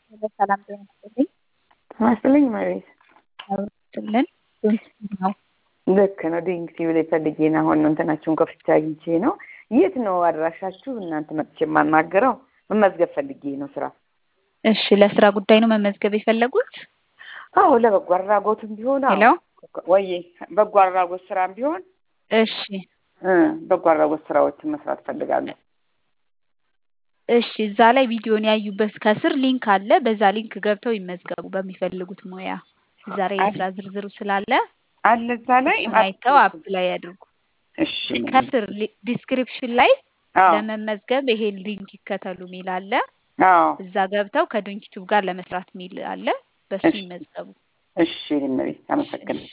ሰላም ጤና ይስጥልኝ። ማስልኝ ማለት አውርትልን ነው። ልክ ነው። ዲንግቲቭ ላይ ፈልጌ ነው አሁን እንትናችሁን ከፍቼ አግኝቼ ነው። የት ነው አድራሻችሁ? እናንተ መጥቼ የማናገረው መመዝገብ ፈልጌ ነው ስራ። እሺ፣ ለስራ ጉዳይ ነው መመዝገብ የፈለጉት? አዎ፣ ለበጎ አድራጎትም ቢሆን ሄሎ፣ ወይ በጎ አድራጎት ስራም ቢሆን እሺ፣ በጎ አድራጎት ስራዎችን መስራት ፈልጋለሁ። እሺ፣ እዛ ላይ ቪዲዮን ያዩበት ከስር ሊንክ አለ። በዛ ሊንክ ገብተው ይመዝገቡ በሚፈልጉት ሙያ። እዛ ላይ የስራ ዝርዝሩ ስላለ አለ እዛ ላይ አይተው አፕላይ ያድርጉ። እሺ፣ ከስር ዲስክሪፕሽን ላይ ለመመዝገብ ይሄ ሊንክ ይከተሉ ሚል አለ። እዛ ገብተው ከዶንኪቲቭ ጋር ለመስራት ሚል አለ። በሱ ይመዝገቡ። እሺ፣ አመሰግናለሁ።